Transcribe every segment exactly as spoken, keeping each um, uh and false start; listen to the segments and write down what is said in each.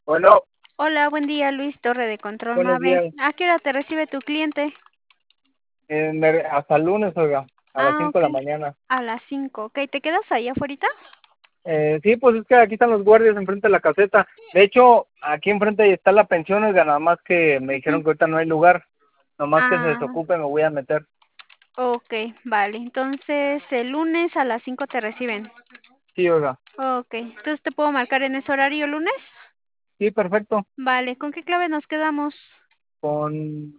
Bueno, Hola, buen día, Luis Torre de Control buenos Mave. días. ¿A qué hora te recibe tu cliente? Eh, me- hasta el lunes, oiga, a las Ah, cinco ok. de la mañana. A las cinco. Ok, ¿te quedas ahí afuera? Eh, sí, pues es que aquí están los guardias enfrente de la caseta. De hecho, aquí enfrente está la pensión, oiga, nada más que me dijeron Ujú. que ahorita no hay lugar. Nomás que se Ah, desocupe me voy a meter. ok, vale. Entonces, el lunes a las cinco te reciben. Sí, oiga. Ok, entonces te puedo marcar en ese horario lunes. Sí, perfecto. Vale, ¿con qué clave nos quedamos? Con,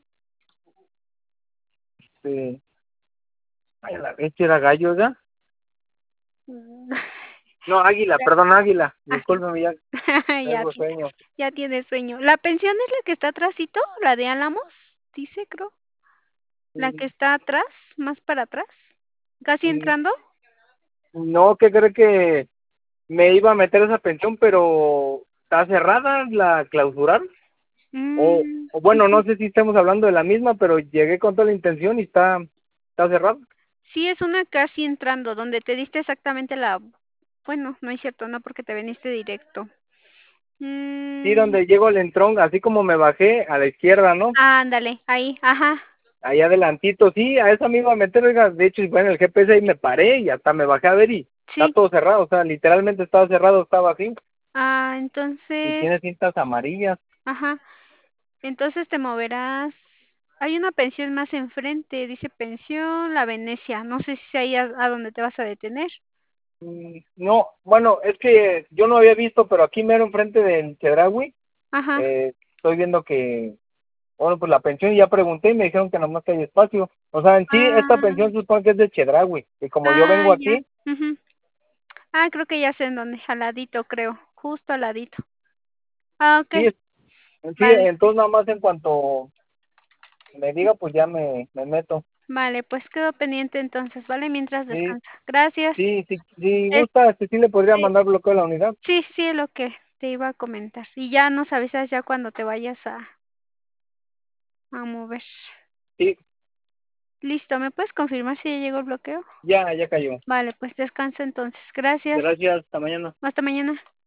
este, ay, la leche era gallo, oiga. Mm, No, águila, ya- perdón, águila. Ágil. Discúlpeme, ya Ya, tengo ti- sueño. ya tienes sueño. ¿La pensión es la que está atrásito? ¿La de Álamos? Dice, creo. ¿La que Mm, está atrás? ¿Más para atrás? ¿Casi mm, entrando? No, ¿qué cree que me iba a meter a esa pensión, pero está cerrada, la clausuraron? O, Mm, o bueno, ujú. no sé si estamos hablando de la misma, pero llegué con toda la intención y está, está cerrado. Sí, es una casi entrando, donde te diste exactamente la... Bueno, no es cierto, no porque te veniste directo. Sí, Mm, donde llego al entrón, así como me bajé a la izquierda, ¿no? ándale, ahí, ajá. Allá adelantito, sí, a esa me iba a meter, oiga, de hecho, bueno, el G P S ahí me paré y hasta me bajé a ver y está Sí. todo cerrado, o sea, literalmente estaba cerrado, estaba así, Ah, y tiene entonces, cintas amarillas. ajá. Entonces te moverás. Hay una pensión más enfrente, dice pensión La Venecia. No sé si es ahí a, a donde te vas a detener. Mm, No, bueno, es que yo no había visto, pero aquí mero enfrente del Chedraui, Ajá. eh, estoy viendo que, bueno, pues la pensión, ya pregunté y me dijeron que nomás que hay espacio. O sea, en sí, esta Ah, pensión se supone que es de Chedraui, y como yo ah, vengo ya. aquí, Ujú. Ah, creo que ya sé en dónde. Al ladito, creo. Justo al ladito. Ah, ok. sí, es- sí, Vale, entonces pues. nada más en cuanto me diga, pues ya me, me meto. Vale, pues quedo pendiente entonces, ¿vale? Mientras Sí, descansa. Gracias. sí, sí, si gusta, Este, este, sí le podría mandar bloqueo a la unidad. sí, sí, es lo que te iba a comentar. Y ya nos avisas ya cuando te vayas a, a mover. Sí, Listo, ¿me puedes confirmar si ya llegó el bloqueo? ya, ya cayó. Vale, pues descansa entonces. Gracias. Gracias, hasta mañana. Hasta mañana.